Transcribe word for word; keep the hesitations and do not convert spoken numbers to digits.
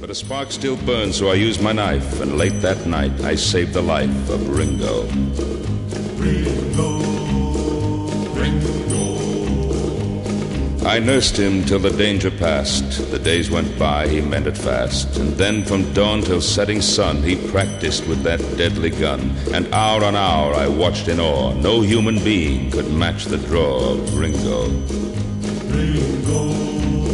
But a spark still burned, so I used my knife, and late that night I saved the life of Ringo. Ringo, Ringo. I nursed him till the danger passed. The days went by, he mended fast. And then from dawn till setting sun, he practiced with that deadly gun. And hour on hour I watched in awe. No human being could match the draw of Ringo. Ringo.